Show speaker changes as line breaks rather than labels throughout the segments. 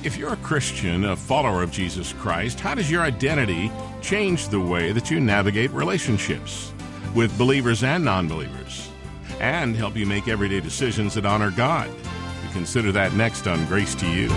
If you're a Christian, a follower of Jesus Christ, how does your identity change the way that you navigate relationships with believers and non-believers, and help you make everyday decisions that honor God? We consider that next on Grace to You.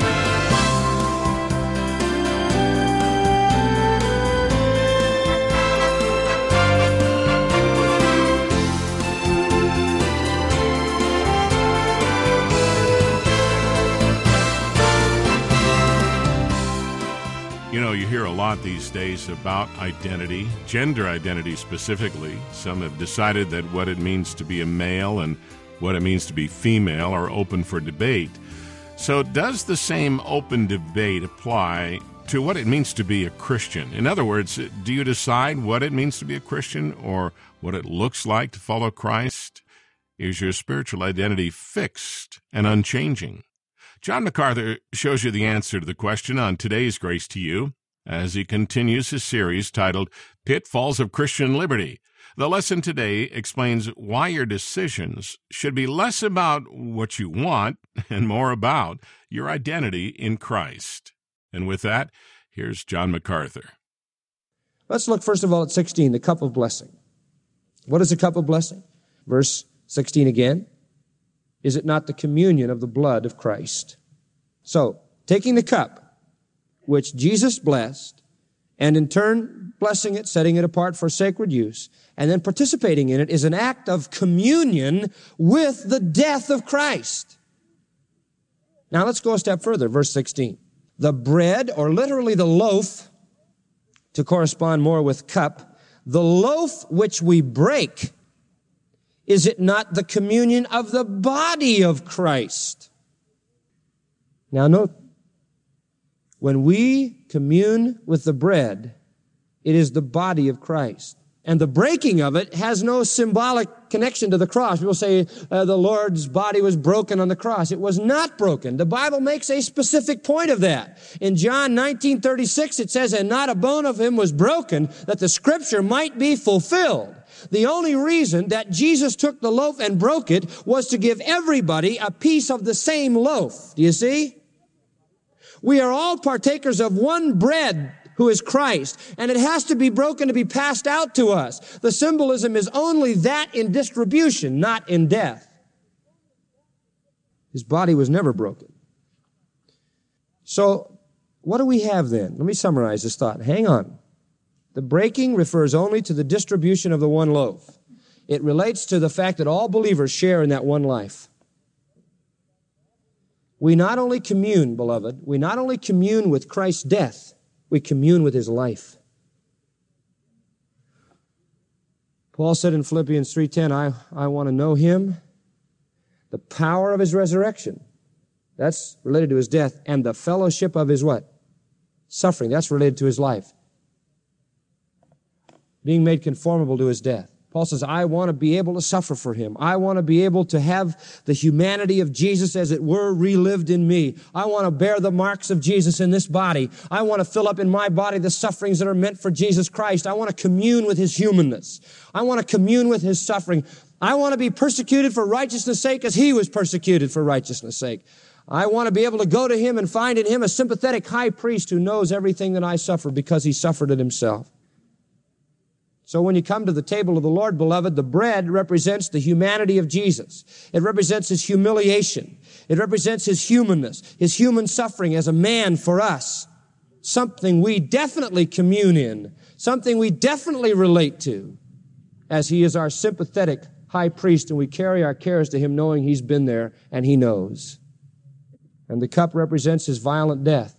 You know, you hear a lot these days about identity, gender identity specifically. Some have decided that what it means to be a male and what it means to be female are open for debate. So does the same open debate apply to what it means to be a Christian? In other words, do you decide what it means to be a Christian or what it looks like to follow Christ? Is your spiritual identity fixed and unchanging? John MacArthur shows you the answer to the question on today's Grace to You as he continues his series titled Pitfalls of Christian Liberty. The lesson today explains why your decisions should be less about what you want and more about your identity in Christ. And with that, here's John MacArthur.
Let's look first of all at 16, the cup of blessing. What is the cup of blessing? Verse 16 again. Is it not the communion of the blood of Christ? So, taking the cup, which Jesus blessed, and in turn blessing it, setting it apart for sacred use, and then participating in it is an act of communion with the death of Christ. Now let's go a step further, verse 16. The bread, or literally the loaf, to correspond more with cup, the loaf which we break, is it not the communion of the body of Christ? Now note, when we commune with the bread, it is the body of Christ. And the breaking of it has no symbolic connection to the cross. People say the Lord's body was broken on the cross. It was not broken. The Bible makes a specific point of that. In John 19:36, it says, "And not a bone of him was broken, that the scripture might be fulfilled." The only reason that Jesus took the loaf and broke it was to give everybody a piece of the same loaf. Do you see? We are all partakers of one bread, who is Christ, and it has to be broken to be passed out to us. The symbolism is only that in distribution, not in death. His body was never broken. So, what do we have then? Let me summarize this thought. Hang on. The breaking refers only to the distribution of the one loaf. It relates to the fact that all believers share in that one life. We not only commune, beloved, we not only commune with Christ's death, we commune with his life. Paul said in Philippians 3:10, I want to know him, the power of his resurrection. That's related to his death. And the fellowship of his what? Suffering. That's related to his life. Being made conformable to his death. Paul says, I want to be able to suffer for him. I want to be able to have the humanity of Jesus, as it were, relived in me. I want to bear the marks of Jesus in this body. I want to fill up in my body the sufferings that are meant for Jesus Christ. I want to commune with his humanness. I want to commune with his suffering. I want to be persecuted for righteousness' sake as he was persecuted for righteousness' sake. I want to be able to go to him and find in him a sympathetic high priest who knows everything that I suffer because he suffered it himself. So when you come to the table of the Lord, beloved, the bread represents the humanity of Jesus. It represents his humiliation. It represents his humanness, his human suffering as a man for us. Something we definitely commune in, something we definitely relate to, as he is our sympathetic high priest, and we carry our cares to him knowing he's been there and he knows. And the cup represents his violent death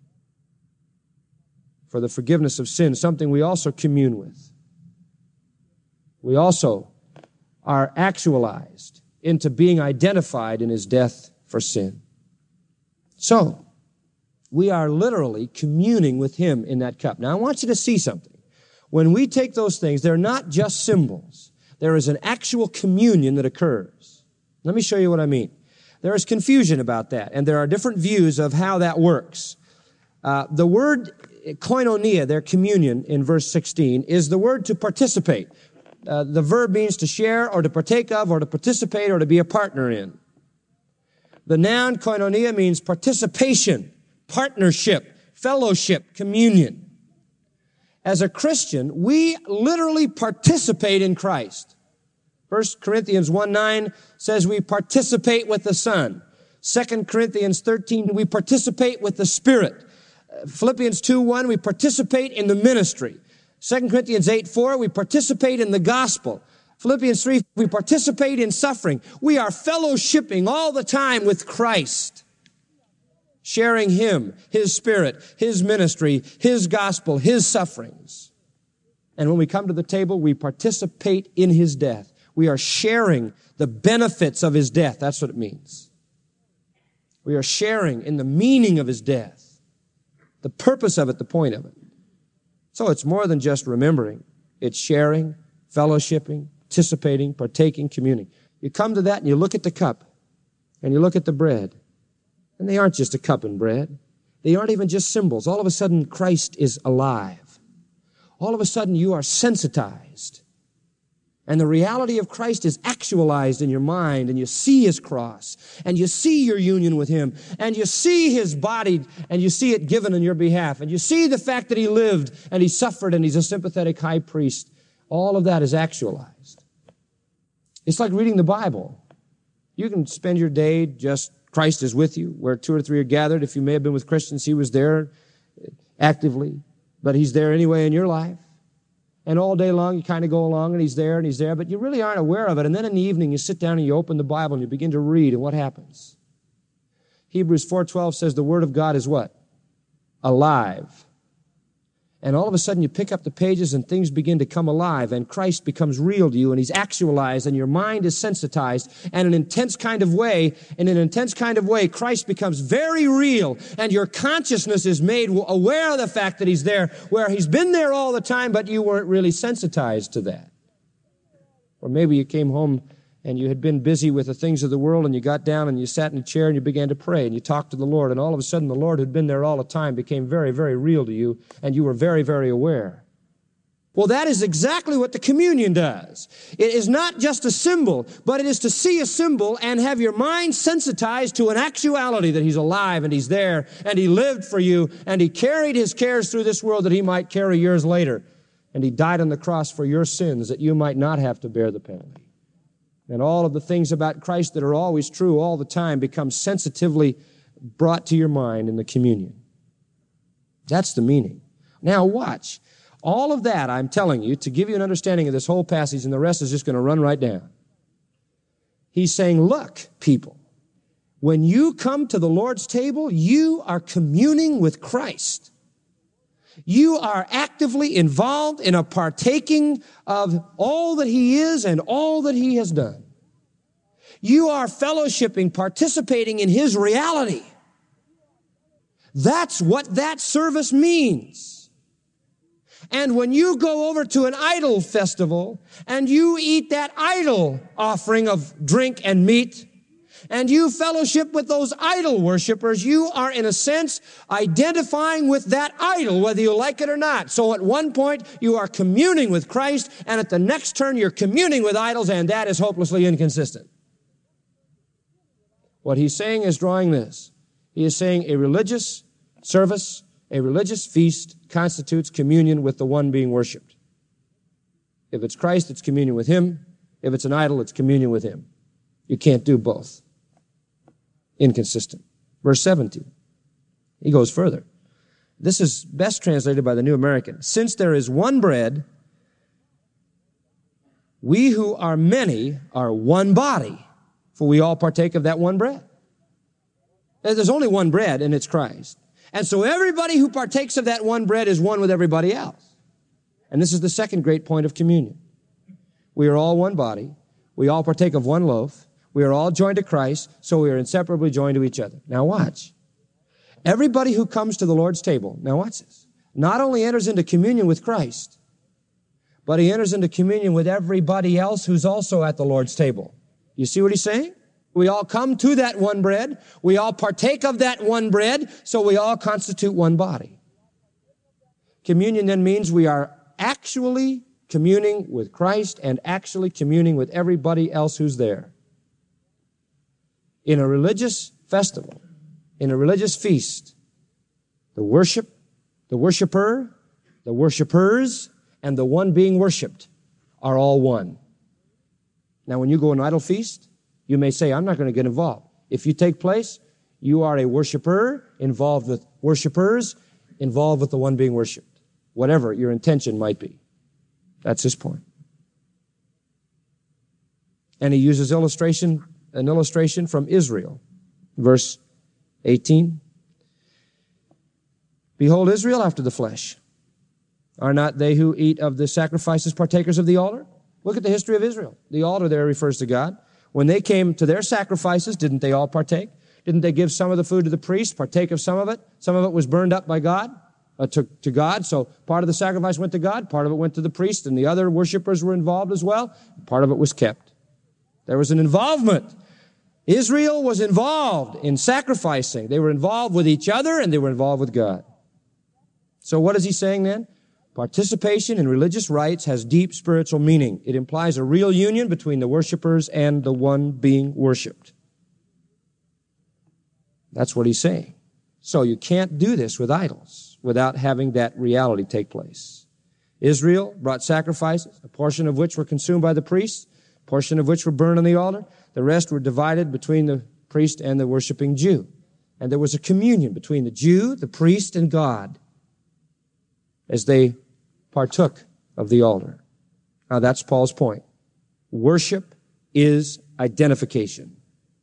for the forgiveness of sin, something we also commune with. We also are actualized into being identified in his death for sin. So, we are literally communing with him in that cup. Now, I want you to see something. When we take those things, they're not just symbols. There is an actual communion that occurs. Let me show you what I mean. There is confusion about that, and there are different views of how that works. The word koinonia, their communion in verse 16, is the word to participate. The verb means to share or to partake of or to participate or to be a partner in. The noun koinonia means participation. partnership, fellowship, communion. As a Christian, we literally participate in Christ. 1 Corinthians 1:9 says we participate with the Son. 2 Corinthians 13, we participate with the Spirit. Philippians 2:1, we participate in the ministry. 2 Corinthians 8:4, we participate in the gospel. Philippians 3, we participate in suffering. We are fellowshipping all the time with Christ, sharing Him, His Spirit, His ministry, His gospel, His sufferings. And when we come to the table, we participate in His death. We are sharing the benefits of His death. That's what it means. We are sharing in the meaning of His death, the purpose of it, the point of it. So it's more than just remembering. It's sharing, fellowshipping, participating, partaking, communing. You come to that and you look at the cup and you look at the bread. And they aren't just a cup and bread. They aren't even just symbols. All of a sudden, Christ is alive. All of a sudden, you are sensitized. And the reality of Christ is actualized in your mind, and you see His cross, and you see your union with Him, and you see His body, and you see it given on your behalf, and you see the fact that He lived, and He suffered, and He's a sympathetic high priest. All of that is actualized. It's like reading the Bible. You can spend your day just, Christ is with you. Where 2 or 3 are gathered, if you may have been with Christians, He was there actively, but He's there anyway in your life. And all day long, you kind of go along, and He's there, but you really aren't aware of it. And then in the evening, you sit down and you open the Bible, and you begin to read, and what happens? Hebrews 4:12 says the Word of God is what? Alive. And all of a sudden, you pick up the pages, and things begin to come alive, and Christ becomes real to you, and He's actualized, and your mind is sensitized, and in an intense kind of way, Christ becomes very real, and your consciousness is made aware of the fact that He's there, where He's been there all the time, but you weren't really sensitized to that. Or maybe you came home and you had been busy with the things of the world, and you got down and you sat in a chair and you began to pray and you talked to the Lord, and all of a sudden the Lord who'd been there all the time became very, very real to you, and you were very, very aware. Well, that is exactly what the communion does. It is not just a symbol, but it is to see a symbol and have your mind sensitized to an actuality that He's alive and He's there and He lived for you and He carried His cares through this world that He might carry yours later. And He died on the cross for your sins that you might not have to bear the penalty. And all of the things about Christ that are always true all the time become sensitively brought to your mind in the communion. That's the meaning. Now watch. All of that, I'm telling you, to give you an understanding of this whole passage, and the rest is just going to run right down. He's saying, look, people, when you come to the Lord's table, you are communing with Christ. You are actively involved in a partaking of all that He is and all that He has done. You are fellowshipping, participating in His reality. That's what that service means. And when you go over to an idol festival and you eat that idol offering of drink and meat, and you fellowship with those idol worshipers, you are, in a sense, identifying with that idol, whether you like it or not. So at one point, you are communing with Christ, and at the next turn, you're communing with idols, and that is hopelessly inconsistent. What he's saying is drawing this. He is saying a religious service, a religious feast constitutes communion with the one being worshiped. If it's Christ, it's communion with Him. If it's an idol, it's communion with Him. You can't do both. Inconsistent. Verse 17. He goes further. This is best translated by the New American. Since there is one bread, we who are many are one body, for we all partake of that one bread. There's only one bread, and it's Christ. And so everybody who partakes of that one bread is one with everybody else. And this is the second great point of communion. We are all one body. We all partake of one loaf. We are all joined to Christ, so we are inseparably joined to each other. Now watch. Everybody who comes to the Lord's table, now watch this, not only enters into communion with Christ, but he enters into communion with everybody else who's also at the Lord's table. You see what he's saying? We all come to that one bread. We all partake of that one bread, so we all constitute one body. Communion then means we are actually communing with Christ and actually communing with everybody else who's there. In a religious festival, in a religious feast, The worship, the worshiper, the worshipers, and the one being worshiped are all one. Now, when you go to an idol feast, you may say, I'm not going to get involved. If you take place, you are a worshiper, involved with worshipers, involved with the one being worshiped. Whatever your intention might be. That's his point. And he uses an illustration from Israel. Verse 18. Behold, Israel after the flesh. Are not they who eat of the sacrifices partakers of the altar? Look at the history of Israel. The altar there refers to God. When they came to their sacrifices, didn't they all partake? Didn't they give some of the food to the priest, partake of some of it? Some of it was burned up by God, to God. So part of the sacrifice went to God, part of it went to the priest, and the other worshipers were involved as well. Part of it was kept. There was an involvement. Israel was involved in sacrificing. They were involved with each other, and they were involved with God. So what is he saying then? Participation in religious rites has deep spiritual meaning. It implies a real union between the worshipers and the one being worshiped. That's what he's saying. So you can't do this with idols without having that reality take place. Israel brought sacrifices, a portion of which were consumed by the priests, a portion of which were burned on the altar. The rest were divided between the priest and the worshiping Jew. And there was a communion between the Jew, the priest, and God as they partook of the altar. Now that's Paul's point. Worship is identification.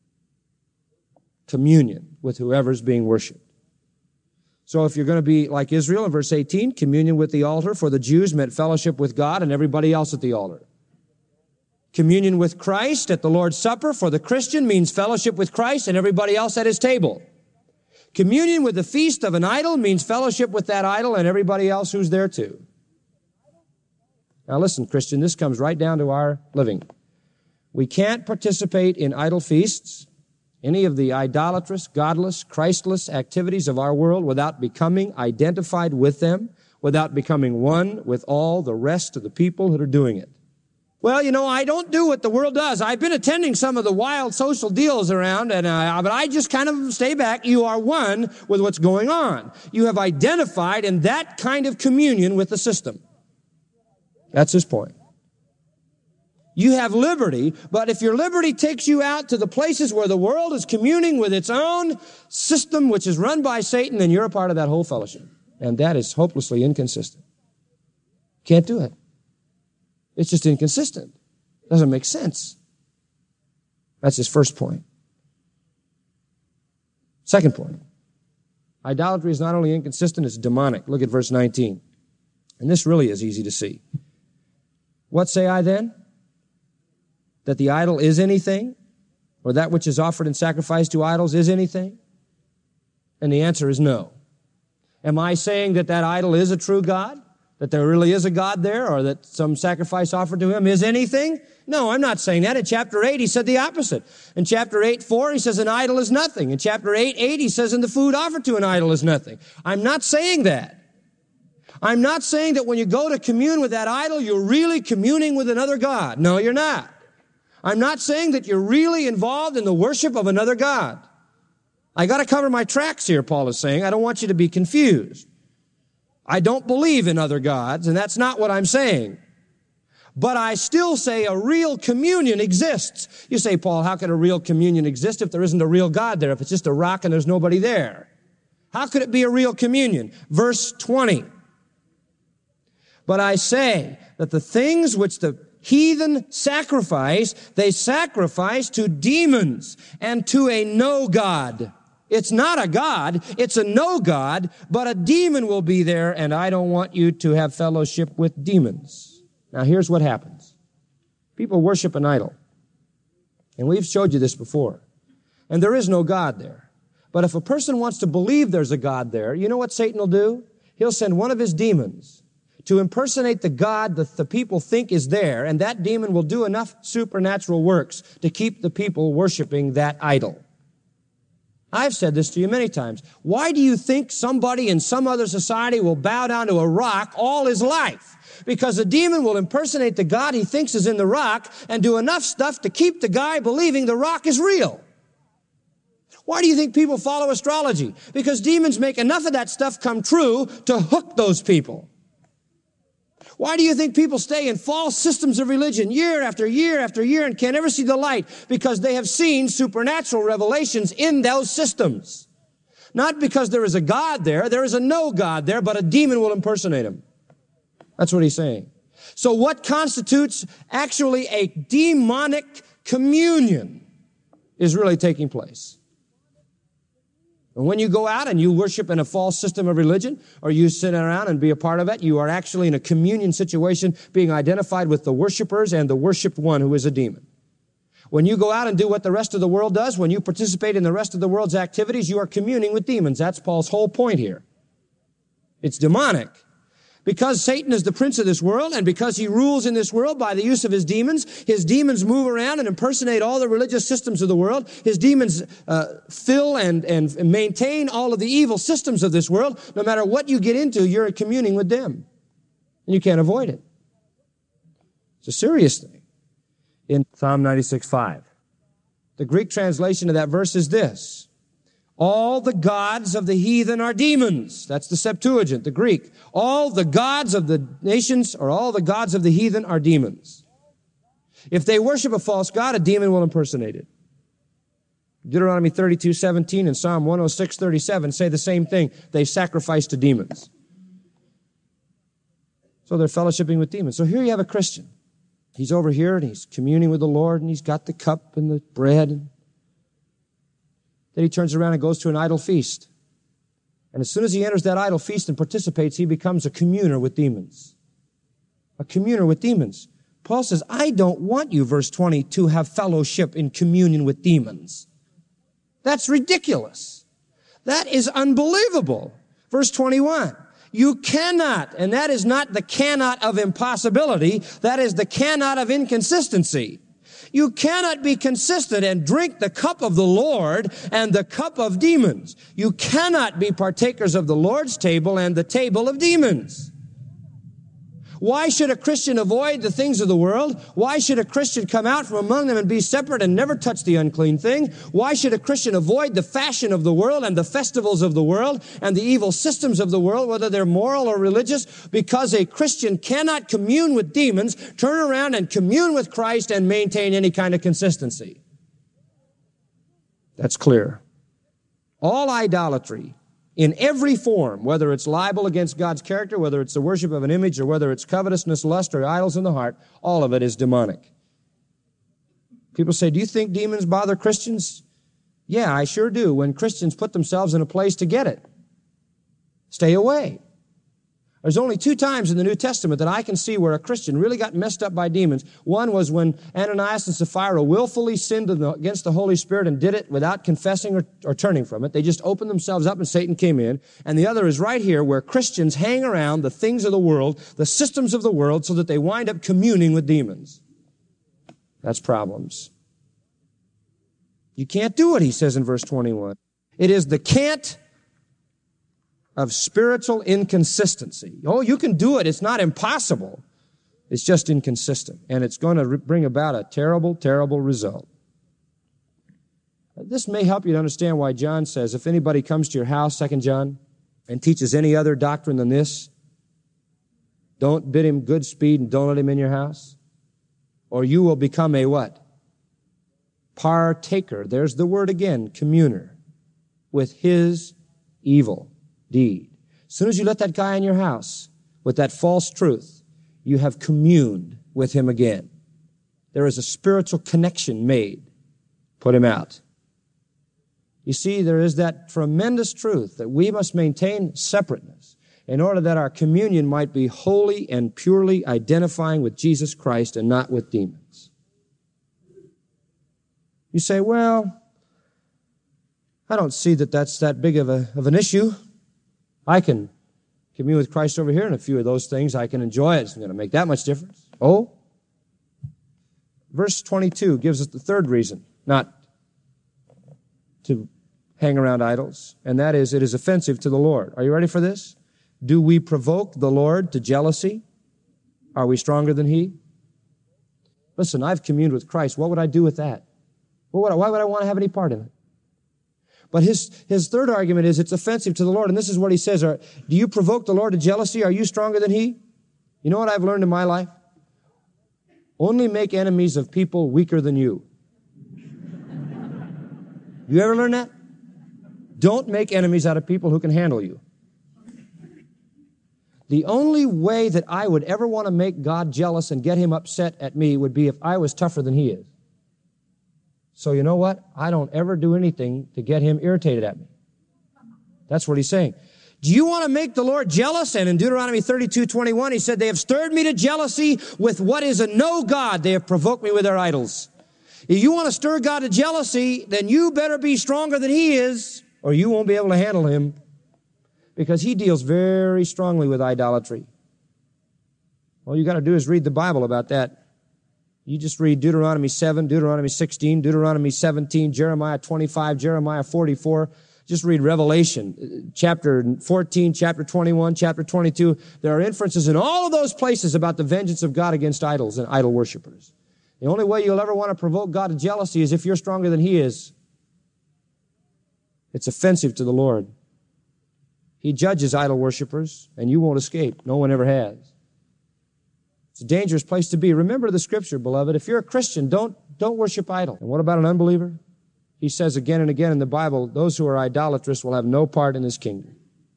Communion with whoever's being worshiped. So if you're going to be like Israel in verse 18, communion with the altar for the Jews meant fellowship with God and everybody else at the altar. Communion with Christ at the Lord's Supper for the Christian means fellowship with Christ and everybody else at his table. Communion with the feast of an idol means fellowship with that idol and everybody else who's there too. Now listen, Christian, this comes right down to our living. We can't participate in idol feasts, any of the idolatrous, godless, Christless activities of our world without becoming identified with them, without becoming one with all the rest of the people that are doing it. Well, you know, I don't do what the world does. I've been attending some of the wild social deals around, but I just kind of stay back. You are one with what's going on. You have identified in that kind of communion with the system. That's his point. You have liberty, but if your liberty takes you out to the places where the world is communing with its own system, which is run by Satan, then you're a part of that whole fellowship. And that is hopelessly inconsistent. Can't do it. It's just inconsistent. Doesn't make sense. That's his first point. Second point. Idolatry is not only inconsistent, it's demonic. Look at verse 19. And this really is easy to see. What say I then? That the idol is anything? Or that which is offered in sacrifice to idols is anything? And the answer is no. Am I saying that that idol is a true God? That there really is a God there? Or that some sacrifice offered to him is anything? No, I'm not saying that. In chapter 8, he said the opposite. In chapter 8:4, he says an idol is nothing. In chapter 8:8, he says, and the food offered to an idol is nothing. I'm not saying that. I'm not saying that when you go to commune with that idol, you're really communing with another God. No, you're not. I'm not saying that you're really involved in the worship of another God. I got to cover my tracks here, Paul is saying. I don't want you to be confused. I don't believe in other gods, and that's not what I'm saying. But I still say a real communion exists. You say, Paul, how could a real communion exist if there isn't a real God there, if it's just a rock and there's nobody there? How could it be a real communion? Verse 20. But I say that the things which the heathen sacrifice, they sacrifice to demons and to a no God. It's not a God, it's a no God, but a demon will be there, and I don't want you to have fellowship with demons. Now here's what happens. People worship an idol. And we've showed you this before. And there is no God there. But if a person wants to believe there's a God there, you know what Satan will do? He'll send one of his demons to impersonate the God that the people think is there, and that demon will do enough supernatural works to keep the people worshiping that idol. I've said this to you many times. Why do you think somebody in some other society will bow down to a rock all his life? Because the demon will impersonate the God he thinks is in the rock and do enough stuff to keep the guy believing the rock is real. Why do you think people follow astrology? Because demons make enough of that stuff come true to hook those people. Why do you think people stay in false systems of religion year after year after year and can't ever see the light? Because they have seen supernatural revelations in those systems. Not because there is a God there is a no God there, but a demon will impersonate him. That's what he's saying. So what constitutes actually a demonic communion is really taking place. And when you go out and you worship in a false system of religion, or you sit around and be a part of it, you are actually in a communion situation being identified with the worshipers and the worshiped one who is a demon. When you go out and do what the rest of the world does, when you participate in the rest of the world's activities, you are communing with demons. That's Paul's whole point here. It's demonic. Because Satan is the prince of this world, and because he rules in this world by the use of his demons move around and impersonate all the religious systems of the world. His demons fill and maintain all of the evil systems of this world. No matter what you get into, you're communing with them. And you can't avoid it. It's a serious thing. In Psalm 96:5, the Greek translation of that verse is this: all the gods of the heathen are demons. That's the Septuagint, the Greek. All the gods of the nations, or all the gods of the heathen, are demons. If they worship a false god, a demon will impersonate it. Deuteronomy 32:17 and Psalm 106:37 say the same thing. They sacrifice to demons. So they're fellowshipping with demons. So here you have a Christian. He's over here and he's communing with the Lord, and he's got the cup and the bread. Then he turns around and goes to an idol feast. And as soon as he enters that idol feast and participates, he becomes a communer with demons. A communer with demons. Paul says, I don't want you, verse 20, to have fellowship in communion with demons. That's ridiculous. That is unbelievable. Verse 21. You cannot, and that is not the cannot of impossibility, that is the cannot of inconsistency. You cannot be consistent and drink the cup of the Lord and the cup of demons. You cannot be partakers of the Lord's table and the table of demons. Why should a Christian avoid the things of the world? Why should a Christian come out from among them and be separate and never touch the unclean thing? Why should a Christian avoid the fashion of the world and the festivals of the world and the evil systems of the world, whether they're moral or religious? Because a Christian cannot commune with demons, turn around and commune with Christ and maintain any kind of consistency. That's clear. All idolatry, in every form, whether it's libel against God's character, whether it's the worship of an image, or whether it's covetousness, lust, or idols in the heart, all of it is demonic. People say, do you think demons bother Christians? Yeah, I sure do, when Christians put themselves in a place to get it. Stay away. There's only 2 times in the New Testament that I can see where a Christian really got messed up by demons. One was when Ananias and Sapphira willfully sinned against the Holy Spirit and did it without confessing or turning from it. They just opened themselves up and Satan came in. And the other is right here where Christians hang around the things of the world, the systems of the world, so that they wind up communing with demons. That's problems. You can't do it, he says in verse 21. It is the can't of spiritual inconsistency. Oh, you can do it. It's not impossible. It's just inconsistent. And it's going to bring about a terrible, terrible result. This may help you to understand why John says, if anybody comes to your house, 2 John, and teaches any other doctrine than this, don't bid him good speed and don't let him in your house. Or you will become a what? Partaker. There's the word again, communer, with his evil deed. As soon as you let that guy in your house with that false truth, you have communed with him again. There is a spiritual connection made. Put him out. You see, there is that tremendous truth that we must maintain separateness in order that our communion might be wholly and purely identifying with Jesus Christ and not with demons. You say, well, I don't see that that's that big of an issue. I can commune with Christ over here, and a few of those things I can enjoy. It's not going to make that much difference. Oh, verse 22 gives us the third reason not to hang around idols, and that is it is offensive to the Lord. Are you ready for this? Do we provoke the Lord to jealousy? Are we stronger than He? Listen, I've communed with Christ. What would I do with that? Why would I want to have any part in it? But his third argument is it's offensive to the Lord. And this is what he says. Do you provoke the Lord to jealousy? Are you stronger than he? You know what I've learned in my life? Only make enemies of people weaker than you. You ever learn that? Don't make enemies out of people who can handle you. The only way that I would ever want to make God jealous and get him upset at me would be if I was tougher than he is. So you know what? I don't ever do anything to get him irritated at me. That's what he's saying. Do you want to make the Lord jealous? And in Deuteronomy 32:21, he said, they have stirred me to jealousy with what is a no God. They have provoked me with their idols. If you want to stir God to jealousy, then you better be stronger than he is, or you won't be able to handle him, because he deals very strongly with idolatry. All you got to do is read the Bible about that. You just read Deuteronomy 7, Deuteronomy 16, Deuteronomy 17, Jeremiah 25, Jeremiah 44. Just read Revelation, chapter 14, chapter 21, chapter 22. There are inferences in all of those places about the vengeance of God against idols and idol worshipers. The only way you'll ever want to provoke God to jealousy is if you're stronger than he is. It's offensive to the Lord. He judges idol worshipers, and you won't escape. No one ever has. It's a dangerous place to be. Remember the scripture, beloved. If you're a Christian, don't worship idol. And what about an unbeliever? He says again and again in the Bible, those who are idolatrous will have no part in his kingdom.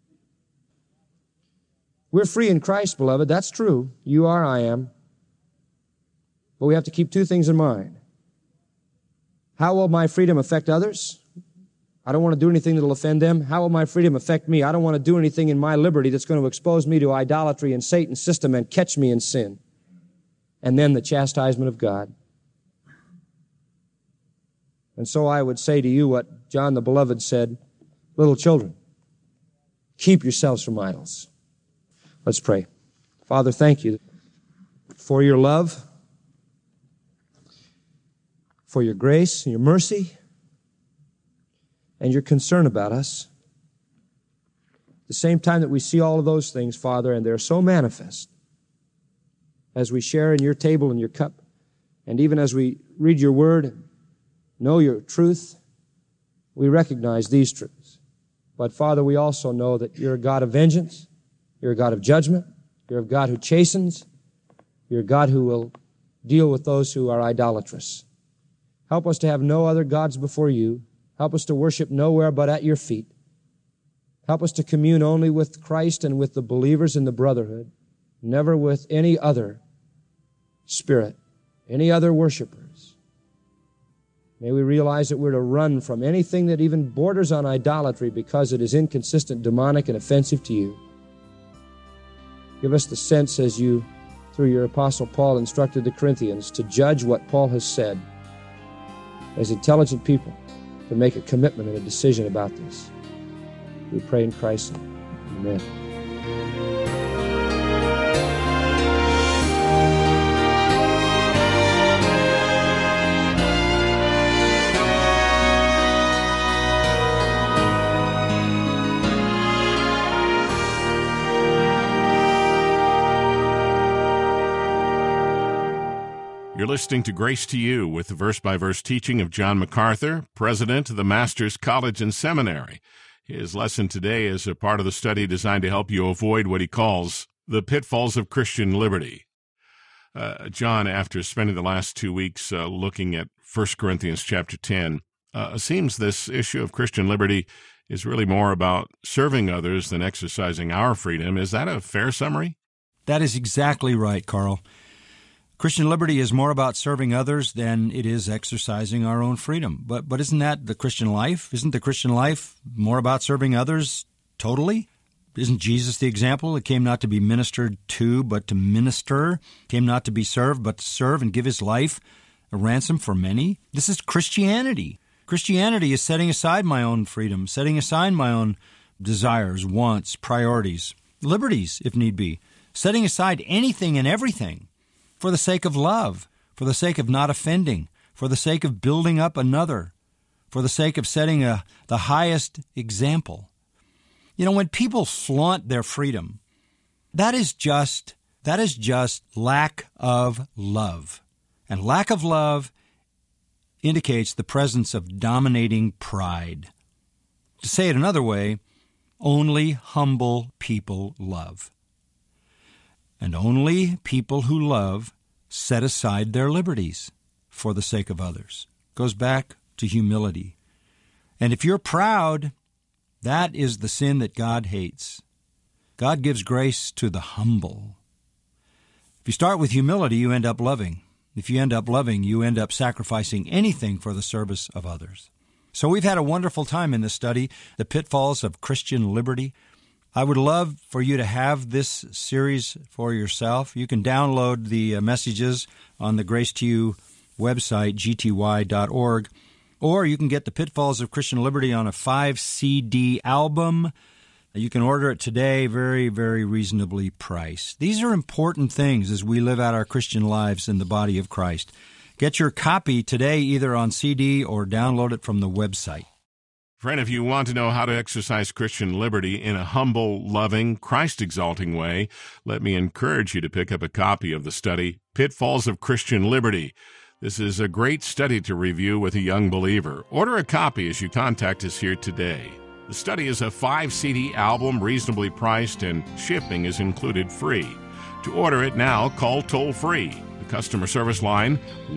We're free in Christ, beloved. That's true. You are, I am. But we have to keep two things in mind. How will my freedom affect others? I don't want to do anything that will offend them. How will my freedom affect me? I don't want to do anything in my liberty that's going to expose me to idolatry and Satan's system and catch me in sin. And then the chastisement of God. And so I would say to you what John the Beloved said, little children, keep yourselves from idols. Let's pray. Father, thank you for your love, for your grace and your mercy, and your concern about us. At the same time that we see all of those things, Father, and they're so manifest, as we share in your table and your cup, and even as we read your word, know your truth, we recognize these truths. But Father, we also know that you're a God of vengeance, you're a God of judgment, you're a God who chastens, you're a God who will deal with those who are idolatrous. Help us to have no other gods before you. Help us to worship nowhere but at your feet. Help us to commune only with Christ and with the believers in the brotherhood, never with any other spirit, any other worshipers. May we realize that we're to run from anything that even borders on idolatry because it is inconsistent, demonic, and offensive to you. Give us the sense as you, through your apostle Paul, instructed the Corinthians to judge what Paul has said as intelligent people, to make a commitment and a decision about this. We pray in Christ's name. Amen.
You're listening to Grace to You with the verse-by-verse teaching of John MacArthur, president of the Masters College and Seminary. His lesson today is a part of the study designed to help you avoid what he calls the pitfalls of Christian liberty. John, after spending the last 2 weeks looking at 1 Corinthians chapter 10, seems this issue of Christian liberty is really more about serving others than exercising our freedom. Is that a fair summary?
That is exactly right, Carl. Christian liberty is more about serving others than it is exercising our own freedom. But isn't that the Christian life? Isn't the Christian life more about serving others totally? Isn't Jesus the example? It came not to be ministered to, but to minister. Came not to be served, but to serve and give his life a ransom for many. This is Christianity. Christianity is setting aside my own freedom, setting aside my own desires, wants, priorities, liberties, if need be, setting aside anything and everything for the sake of love, for the sake of not offending, for the sake of building up another, for the sake of setting the highest example. You know, when people flaunt their freedom, that is just lack of love. And lack of love indicates the presence of dominating pride. To say it another way, only humble people love. And only people who love set aside their liberties for the sake of others. Goes back to humility. And if you're proud, that is the sin that God hates. God gives grace to the humble. If you start with humility, you end up loving. If you end up loving, you end up sacrificing anything for the service of others. So we've had a wonderful time in this study, The Pitfalls of Christian Liberty. I would love for you to have this series for yourself. You can download the messages on the Grace to You website, gty.org, or you can get The Pitfalls of Christian Liberty on a 5-CD album. You can order it today, very, very reasonably priced. These are important things as we live out our Christian lives in the body of Christ. Get your copy today either on CD or download it from the website.
Friend, if you want to know how to exercise Christian liberty in a humble, loving, Christ-exalting way, let me encourage you to pick up a copy of the study, Pitfalls of Christian Liberty. This is a great study to review with a young believer. Order a copy as you contact us here today. The study is a 5-CD album, reasonably priced, and shipping is included free. To order it now, call toll-free. The customer service line,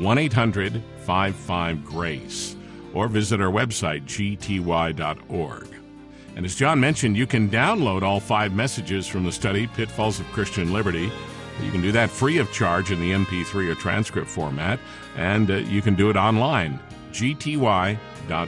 1-800-55-GRACE. Or visit our website, gty.org. And as John mentioned, you can download all 5 messages from the study, Pitfalls of Christian Liberty. You can do that free of charge in the MP3 or transcript format, and you can do it online, gty.org.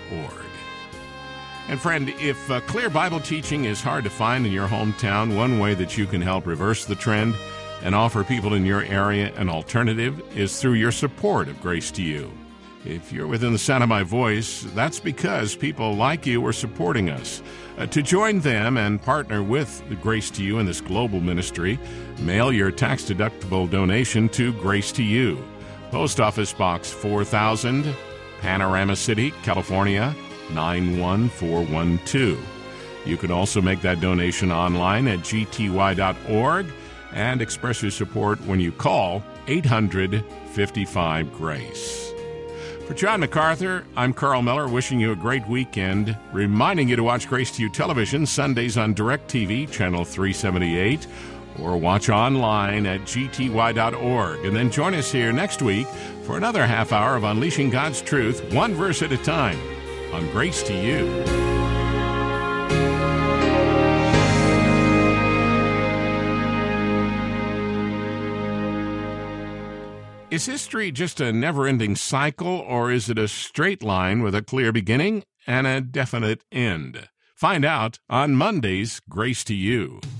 And friend, if clear Bible teaching is hard to find in your hometown, one way that you can help reverse the trend and offer people in your area an alternative is through your support of Grace to You. If you're within the sound of my voice, that's because people like you are supporting us. To join them and partner with Grace to You in this global ministry, mail your tax-deductible donation to Grace to You. Post Office Box 4000, Panorama City, California, 91412. You can also make that donation online at gty.org and express your support when you call 800-55-GRACE. For John MacArthur, I'm Carl Miller, wishing you a great weekend, reminding you to watch Grace to You Television Sundays on DirecTV, Channel 378, or watch online at gty.org. And then join us here next week for another half hour of Unleashing God's Truth, one verse at a time, on Grace to You. Is history just a never-ending cycle, or is it a straight line with a clear beginning and a definite end? Find out on Monday's Grace to You.